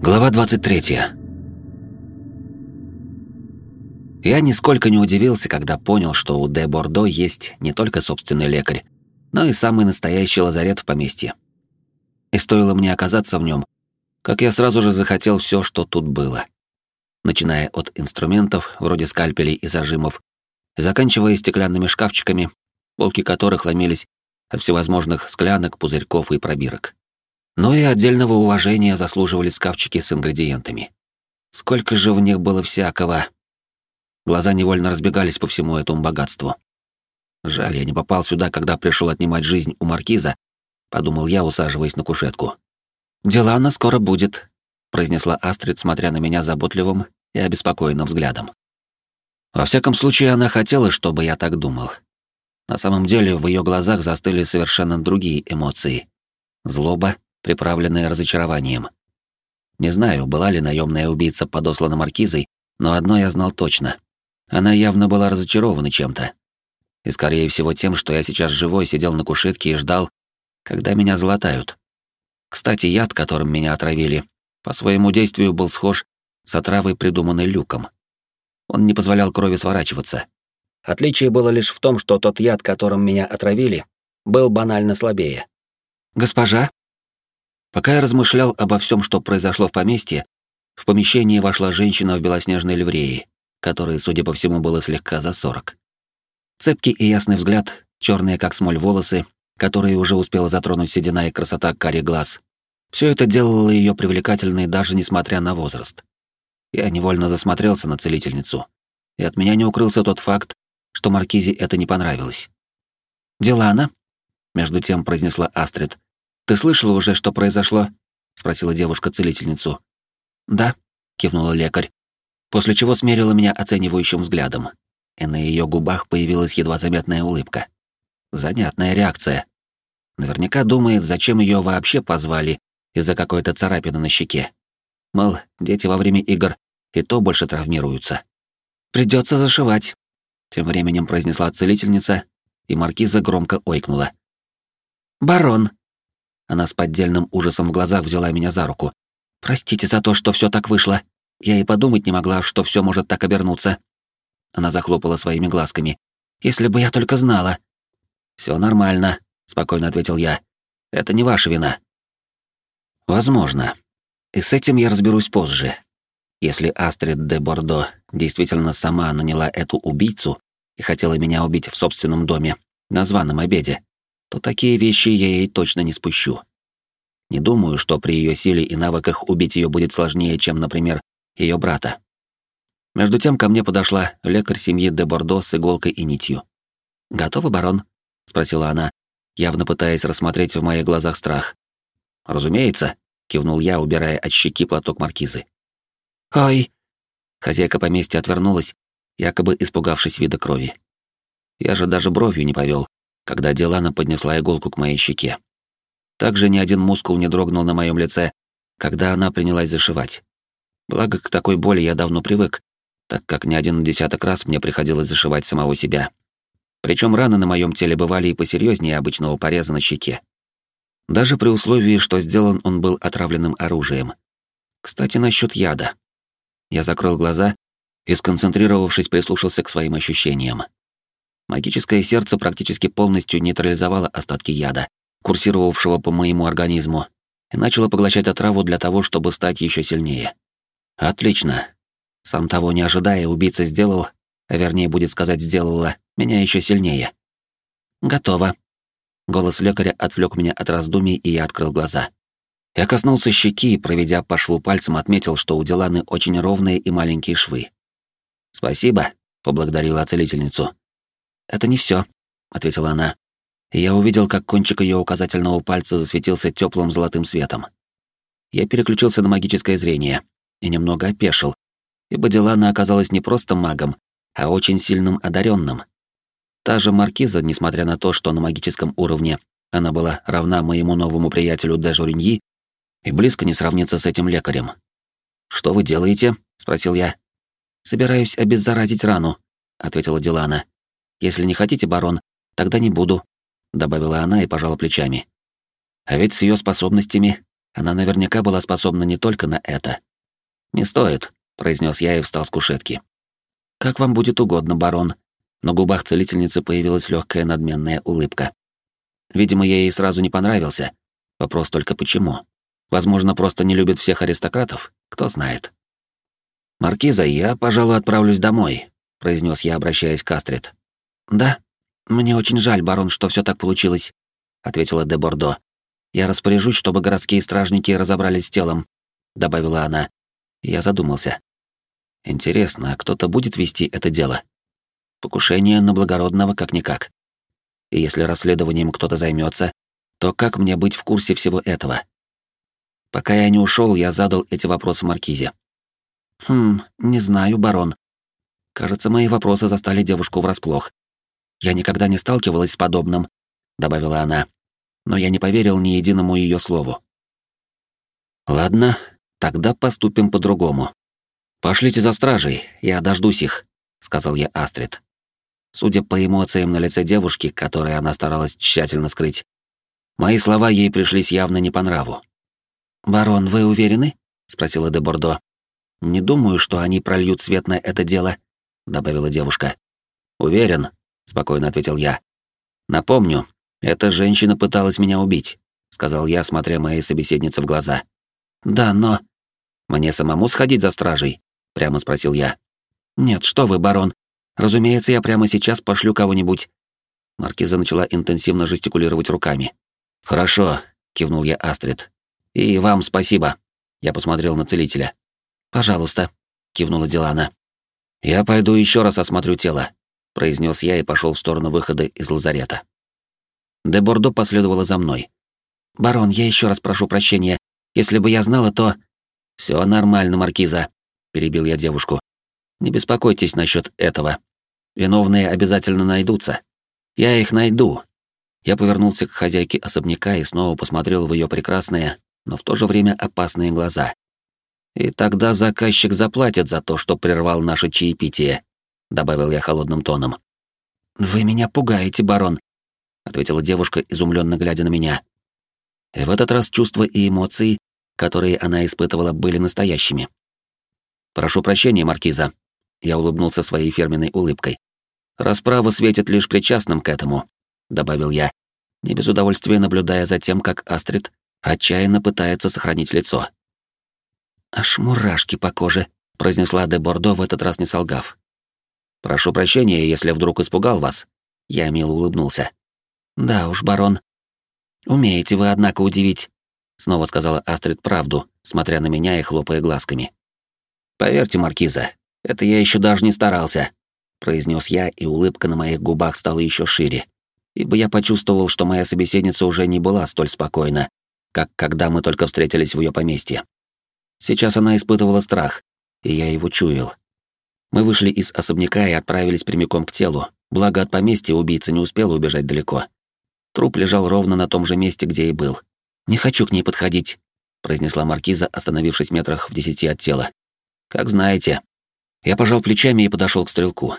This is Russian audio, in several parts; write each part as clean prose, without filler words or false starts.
Глава 23. Я нисколько не удивился, когда понял, что у де Бордо есть не только собственный лекарь, но и самый настоящий лазарет в поместье. И стоило мне оказаться в нем, как я сразу же захотел все, что тут было. Начиная от инструментов, вроде скальпелей и зажимов, и заканчивая стеклянными шкафчиками, полки которых ломились от всевозможных склянок, пузырьков и пробирок. Но и отдельного уважения заслуживали шкафчики с ингредиентами. Сколько же в них было всякого. Глаза невольно разбегались по всему этому богатству. Жаль, я не попал сюда, когда пришел отнимать жизнь у маркиза, подумал я, усаживаясь на кушетку. «Делана скоро будет», — произнесла Астрид, смотря на меня заботливым и обеспокоенным взглядом. Во всяком случае, она хотела, чтобы я так думал. На самом деле, в ее глазах застыли совершенно другие эмоции. Злоба, приправленная разочарованием. Не знаю, была ли наемная убийца подослана маркизой, но одно я знал точно. Она явно была разочарована чем-то. И, скорее всего, тем, что я сейчас живой сидел на кушетке и ждал, когда меня залатают. Кстати, яд, которым меня отравили, по своему действию был схож с отравой, придуманной Люком. Он не позволял крови сворачиваться. Отличие было лишь в том, что тот яд, которым меня отравили, был банально слабее. «Госпожа?» Пока я размышлял обо всем, что произошло в поместье, в помещение вошла женщина в белоснежной ливреи, которой, судя по всему, было слегка за 40. Цепкий и ясный взгляд, черные как смоль волосы, которые уже успела затронуть седина и красота карих глаз. Все это делало ее привлекательной даже несмотря на возраст. Я невольно засмотрелся на целительницу, и от меня не укрылся тот факт, что маркизе это не понравилось. «Делана?» — между тем произнесла Астрид. «Ты слышала уже, что произошло?» — спросила девушка целительницу. «Да», — кивнула лекарь, после чего смерила меня оценивающим взглядом, и на ее губах появилась едва заметная улыбка. Занятная реакция. Наверняка думает, зачем ее вообще позвали из-за какой-то царапины на щеке. Мол, дети во время игр и то больше травмируются. «Придется зашивать», — тем временем произнесла целительница, и маркиза громко ойкнула. «Барон!» Она с поддельным ужасом в глазах взяла меня за руку. «Простите за то, что все так вышло. Я и подумать не могла, что все может так обернуться». Она захлопала своими глазками. «Если бы я только знала». Все нормально», — спокойно ответил я. «Это не ваша вина». «Возможно. И с этим я разберусь позже. Если Астрид де Бордо действительно сама наняла эту убийцу и хотела меня убить в собственном доме на званом обеде, то такие вещи я ей точно не спущу. Не думаю, что при ее силе и навыках убить ее будет сложнее, чем, например, ее брата». Между тем ко мне подошла лекарь семьи де Бордо с иголкой и нитью. «Готовы, барон?» — спросила она, явно пытаясь рассмотреть в моих глазах страх. «Разумеется», — кивнул я, убирая от щеки платок маркизы. «Ой!» — хозяйка поместья отвернулась, якобы испугавшись вида крови. Я же даже бровью не повел, когда Делана поднесла иголку к моей щеке. Также ни один мускул не дрогнул на моем лице, когда она принялась зашивать. Благо, к такой боли я давно привык, так как не один десяток раз мне приходилось зашивать самого себя. Причем раны на моем теле бывали и посерьезнее обычного пореза на щеке. Даже при условии, что сделан он был отравленным оружием. Кстати, насчет яда. Я закрыл глаза и, сконцентрировавшись, прислушался к своим ощущениям. Магическое сердце практически полностью нейтрализовало остатки яда, курсировавшего по моему организму, и начало поглощать отраву для того, чтобы стать еще сильнее. Отлично. Сам того не ожидая, убийца сделал, а вернее, будет сказать, сделала, меня еще сильнее. «Готово». Голос лекаря отвлек меня от раздумий, и я открыл глаза. Я коснулся щеки и, проведя по шву пальцем, отметил, что у Деланы очень ровные и маленькие швы. «Спасибо», — поблагодарила целительницу. «Это не все, ответила она. И я увидел, как кончик ее указательного пальца засветился теплым золотым светом. Я переключился на магическое зрение и немного опешил, ибо Делана оказалась не просто магом, а очень сильным одаренным. Та же маркиза, несмотря на то, что на магическом уровне она была равна моему новому приятелю де Журиньи, и близко не сравнится с этим лекарем. «Что вы делаете?» — спросил я. «Собираюсь обеззаразить рану», — ответила Делана. «Если не хотите, барон, тогда не буду», — добавила она и пожала плечами. «А ведь с ее способностями Она наверняка была способна не только на это. «Не стоит», — произнес я и встал с кушетки. «Как вам будет угодно, барон». На губах целительницы появилась легкая надменная улыбка. Видимо, я ей сразу не понравился. Вопрос только почему. Возможно, просто не любит всех аристократов, кто знает. «Маркиза, я, пожалуй, отправлюсь домой», — произнес я, обращаясь к Астрид. «Да, мне очень жаль, барон, что все так получилось», — ответила де Бордо. «Я распоряжусь, чтобы городские стражники разобрались с телом», — добавила она. Я задумался. Интересно, а кто-то будет вести это дело? Покушение на благородного как-никак. И если расследованием кто-то займется, то как мне быть в курсе всего этого? Пока я не ушел, я задал эти вопросы Маркизе. Не знаю, барон. Кажется, мои вопросы застали девушку врасплох. Я никогда не сталкивалась с подобным, добавила она, но я не поверил ни единому ее слову. Ладно, тогда поступим по-другому. Пошлите за стражей, я дождусь их, сказал я Астрид. Судя по эмоциям на лице девушки, которые она старалась тщательно скрыть, мои слова ей пришлись явно не по нраву. «Барон, вы уверены?» — спросила де Бордо. «Не думаю, что они прольют свет на это дело», — добавила девушка. «Уверен», — спокойно ответил я. «Напомню, эта женщина пыталась меня убить», — сказал я, смотря моей собеседнице в глаза. «Да, но...» «Мне самому сходить за стражей?» — прямо спросил я. «Нет, что вы, барон. Разумеется, я прямо сейчас пошлю кого-нибудь». Маркиза начала интенсивно жестикулировать руками. «Хорошо», — кивнул я Астрид. «И вам спасибо». Я посмотрел на целителя. «Пожалуйста», — кивнула Дилана. «Я пойду еще раз осмотрю тело», — произнес я и пошел в сторону выхода из лазарета. Де Бордо последовала за мной. «Барон, я еще раз прошу прощения. Если бы я знала, то...» «Все нормально, Маркиза», — перебил я девушку. «Не беспокойтесь насчет этого. Виновные обязательно найдутся. Я их найду». Я повернулся к хозяйке особняка и снова посмотрел в ее прекрасные, но в то же время опасные глаза. «И тогда заказчик заплатит за то, что прервал наше чаепитие», — добавил я холодным тоном. «Вы меня пугаете, барон», — ответила девушка, изумленно глядя на меня. И в этот раз чувства и эмоции, которые она испытывала, были настоящими. «Прошу прощения, Маркиза», — я улыбнулся своей фирменной улыбкой. «Расправа светит лишь причастным к этому», — добавил я, не без удовольствия наблюдая за тем, как Астрид отчаянно пытается сохранить лицо. «Аж мурашки по коже», — произнесла де Бордо, в этот раз не солгав. «Прошу прощения, если вдруг испугал вас», — я мило улыбнулся. «Да уж, барон. Умеете вы, однако, удивить», — снова сказала Астрид правду, смотря на меня и хлопая глазками. «Поверьте, Маркиза, это я еще даже не старался», — произнес я, и улыбка на моих губах стала еще шире, ибо я почувствовал, что моя собеседница уже не была столь спокойна, как когда мы только встретились в ее поместье. Сейчас она испытывала страх, и я его чуял. Мы вышли из особняка и отправились прямиком к телу, благо от поместья убийца не успел убежать далеко. Труп лежал ровно на том же месте, где и был. «Не хочу к ней подходить», — произнесла Маркиза, остановившись метрах в 10 от тела. «Как знаете». Я пожал плечами и подошел к стрелку.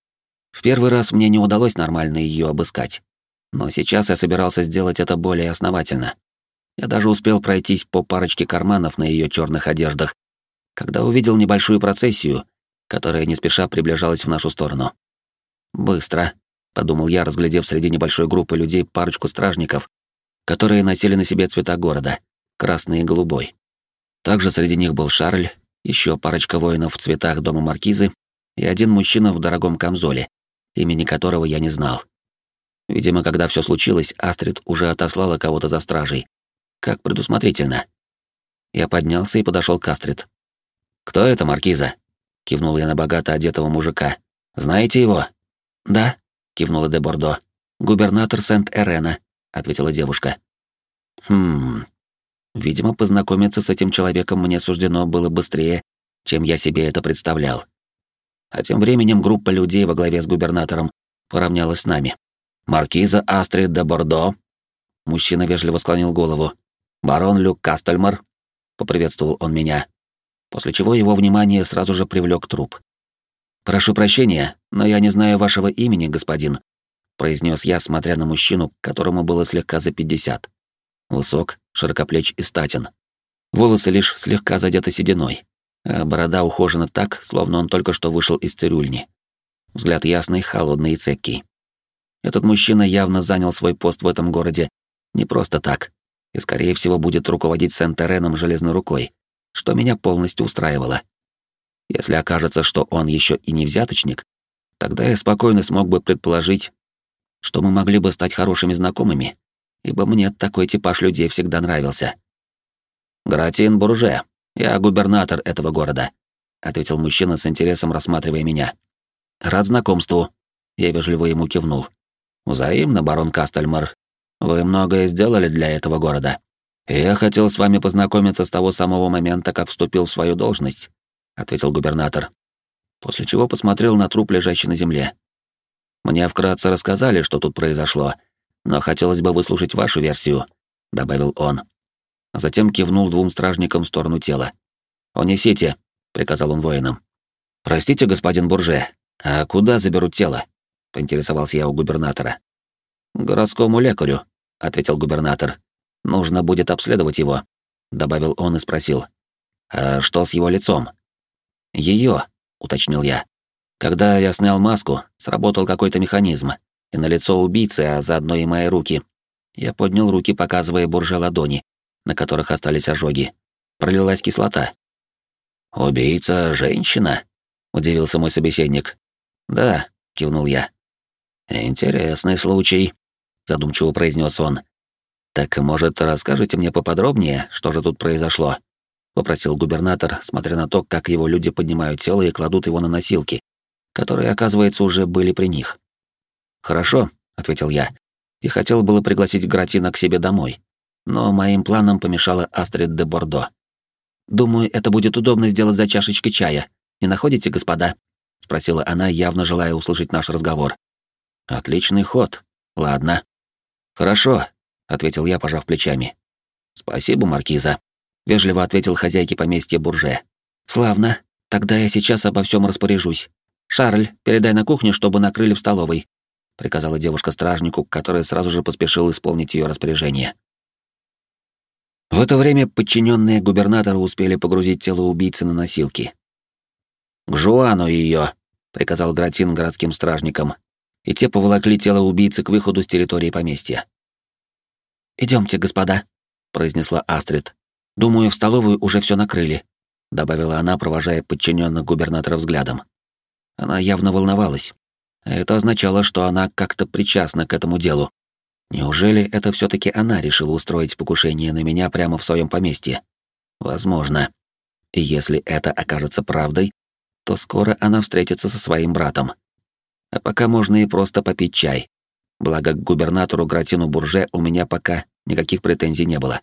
В первый раз мне не удалось нормально ее обыскать, но сейчас я собирался сделать это более основательно. Я даже успел пройтись по парочке карманов на ее черных одеждах, когда увидел небольшую процессию, которая не спеша приближалась в нашу сторону. «Быстро», — подумал я, разглядев среди небольшой группы людей парочку стражников, которые носили на себе цвета города — красный и голубой. Также среди них был Шарль, еще парочка воинов в цветах дома маркизы и один мужчина в дорогом камзоле, имени которого я не знал. Видимо, когда все случилось, Астрид уже отослала кого-то за стражей. Как предусмотрительно. Я поднялся и подошел к Астрид. «Кто это, маркиза?» — кивнул я на богато одетого мужика. «Знаете его?» «Да», — кивнула де Бордо. «Губернатор Сент-Эрена», — ответила девушка. Видимо, познакомиться с этим человеком мне суждено было быстрее, чем я себе это представлял. А тем временем группа людей во главе с губернатором поравнялась с нами. «Маркиза Астрид де Бордо», — мужчина вежливо склонил голову. «Барон Люк Кастельмар», — поприветствовал он меня, после чего его внимание сразу же привлек труп. «Прошу прощения, но я не знаю вашего имени, господин», — произнес я, смотря на мужчину, которому было слегка за 50. Высок, широкоплеч и статен, Волосы лишь слегка задеты сединой, а борода ухожена так, словно он только что вышел из цирюльни. Взгляд ясный, холодный и цепкий. Этот мужчина явно занял свой пост в этом городе не просто так, и, скорее всего, будет руководить Сент-Тереном железной рукой, что меня полностью устраивало. Если окажется, что он еще и не взяточник, тогда я спокойно смог бы предположить, что мы могли бы стать хорошими знакомыми, ибо мне такой типаж людей всегда нравился. «Гратиен Бурже, я губернатор этого города», — ответил мужчина с интересом, рассматривая меня. «Рад знакомству», — я вежливо ему кивнул. «Взаимно, барон Кастельмар. Вы многое сделали для этого города. И я хотел с вами познакомиться с того самого момента, как вступил в свою должность», — ответил губернатор, после чего посмотрел на труп, лежащий на земле. «Мне вкратце рассказали, что тут произошло, но хотелось бы выслушать вашу версию», — добавил он. А затем кивнул двум стражникам в сторону тела. «Унесите», — приказал он воинам. «Простите, господин Бурже, а куда заберут тело?» — поинтересовался я у губернатора. «К городскому лекарю», — ответил губернатор. «Нужно будет обследовать его», — добавил он и спросил. «А что с его лицом?» «Её», — уточнил я. «Когда я снял маску, сработал какой-то механизм, и на лицо убийцы, а заодно и мои руки». Я поднял руки, показывая Бурже ладони, на которых остались ожоги. Пролилась кислота. «Убийца — женщина?» — удивился мой собеседник. «Да», — кивнул я. «Интересный случай», — задумчиво произнес он. «Так, может, расскажете мне поподробнее, что же тут произошло?» — попросил губернатор, смотря на то, как его люди поднимают тело и кладут его на носилки, которые, оказывается, уже были при них. «Хорошо», — ответил я, и хотел было пригласить Гратина к себе домой, но моим планам помешала Астрид де Бордо. «Думаю, это будет удобно сделать за чашечкой чая. Не находите, господа?» — спросила она, явно желая услышать наш разговор. «Отличный ход. Ладно». «Хорошо», — ответил я, пожав плечами. «Спасибо, маркиза», — вежливо ответил хозяйке поместья Бурже. «Славно. Тогда я сейчас обо всем распоряжусь. Шарль, передай на кухню, чтобы накрыли в столовой», — приказала девушка стражнику, который сразу же поспешил исполнить ее распоряжение. В это время подчиненные губернатора успели погрузить тело убийцы на носилки. «К Жуану ее!» — приказал Гратин городским стражникам, и те поволокли тело убийцы к выходу с территории поместья. «Идемте, господа», — произнесла Астрид. «Думаю, в столовую уже все накрыли», — добавила она, провожая подчиненных губернатора взглядом. Она явно волновалась. Это означало, что она как-то причастна к этому делу. Неужели это все-таки она решила устроить покушение на меня прямо в своем поместье? Возможно. И если это окажется правдой, то скоро она встретится со своим братом. А пока можно и просто попить чай. Благо к губернатору Гратину Бурже у меня пока никаких претензий не было.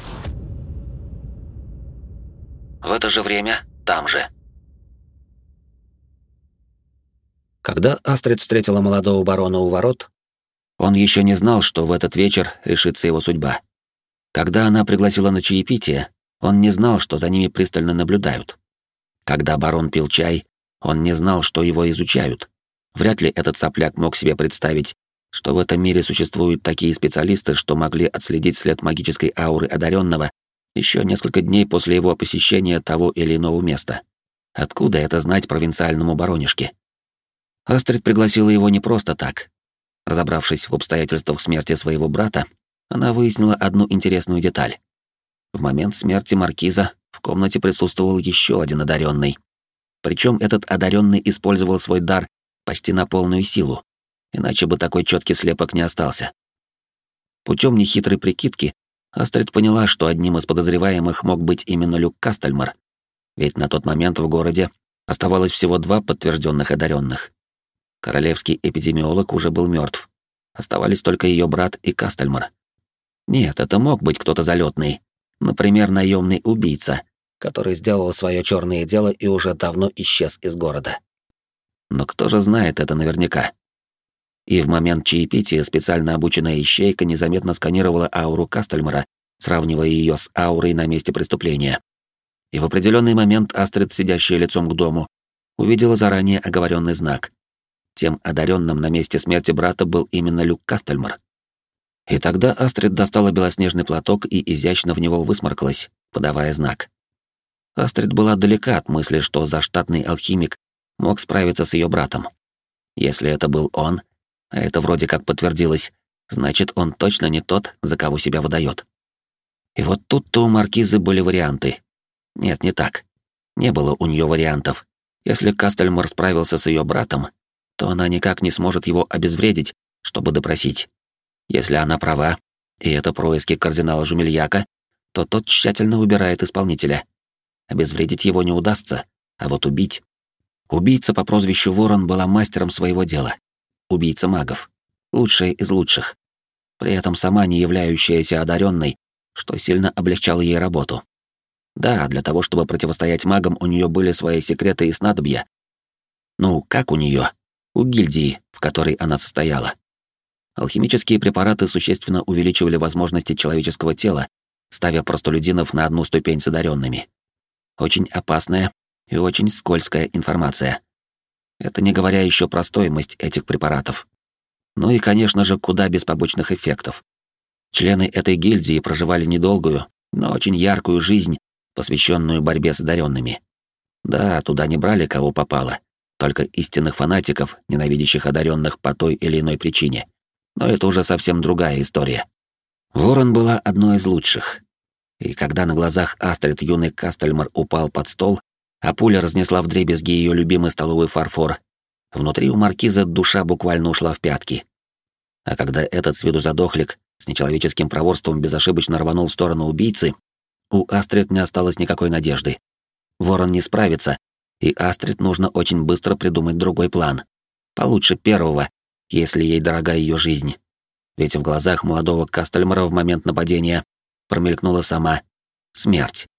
В это же время там же. Когда Астрид встретила молодого барона у ворот, он еще не знал, что в этот вечер решится его судьба. Когда она пригласила на чаепитие, он не знал, что за ними пристально наблюдают. Когда барон пил чай, он не знал, что его изучают. Вряд ли этот сопляк мог себе представить, что в этом мире существуют такие специалисты, что могли отследить след магической ауры одаренного еще несколько дней после его посещения того или иного места. Откуда это знать провинциальному баронишке? Астрид пригласила его не просто так. Разобравшись в обстоятельствах смерти своего брата, она выяснила одну интересную деталь. В момент смерти маркиза в комнате присутствовал еще один одаренный. Причем этот одаренный использовал свой дар почти на полную силу, иначе бы такой четкий слепок не остался. Путем нехитрой прикидки Астрид поняла, что одним из подозреваемых мог быть именно Люк Кастельмар, ведь на тот момент в городе оставалось всего 2 подтвержденных одаренных. Королевский эпидемиолог уже был мертв. Оставались только ее брат и Кастельмар. Нет, это мог быть кто-то залетный, например, наемный убийца, который сделал свое черное дело и уже давно исчез из города. Но кто же знает это наверняка? И в момент чаепития специально обученная ищейка незаметно сканировала ауру Кастельмара, сравнивая ее с аурой на месте преступления. И в определенный момент Астрид, сидящая лицом к дому, увидела заранее оговоренный знак. Тем одаренным на месте смерти брата был именно Люк Кастельмар. И тогда Астрид достала белоснежный платок и изящно в него высморкалась, подавая знак. Астрид была далека от мысли, что заштатный алхимик мог справиться с ее братом. Если это был он, а это вроде как подтвердилось, значит, он точно не тот, за кого себя выдает. И вот тут-то у маркизы были варианты. Нет, не так. Не было у нее вариантов. Если Кастельмар справился с ее братом, то она никак не сможет его обезвредить, чтобы допросить. Если она права, и это происки кардинала Жумельяка, то тот тщательно выбирает исполнителя. Обезвредить его не удастся, а вот убить... Убийца по прозвищу Ворон была мастером своего дела. Убийца магов. Лучшая из лучших. При этом сама не являющаяся одаренной, что сильно облегчало ей работу. Да, для того, чтобы противостоять магам, у нее были свои секреты и снадобья. Ну, как у нее? У гильдии, в которой она состояла. Алхимические препараты существенно увеличивали возможности человеческого тела, ставя простолюдинов на одну ступень с одаренными. Очень опасная и очень скользкая информация. Это не говоря еще про стоимость этих препаратов. Ну и, конечно же, куда без побочных эффектов. Члены этой гильдии проживали недолгую, но очень яркую жизнь, посвященную борьбе с одаренными. Да, туда не брали кого попало, только истинных фанатиков, ненавидящих одаренных по той или иной причине. Но это уже совсем другая история. Ворон была одной из лучших. И когда на глазах Астрид юный Кастельмар упал под стол, а пуля разнесла вдребезги ее любимый столовый фарфор, внутри у маркиза душа буквально ушла в пятки. А когда этот с виду задохлик с нечеловеческим проворством безошибочно рванул в сторону убийцы, у Астрид не осталось никакой надежды. Ворон не справится, и Астрид нужно очень быстро придумать другой план. Получше первого, если ей дорога ее жизнь. Ведь в глазах молодого Кастельмара в момент нападения промелькнула сама смерть.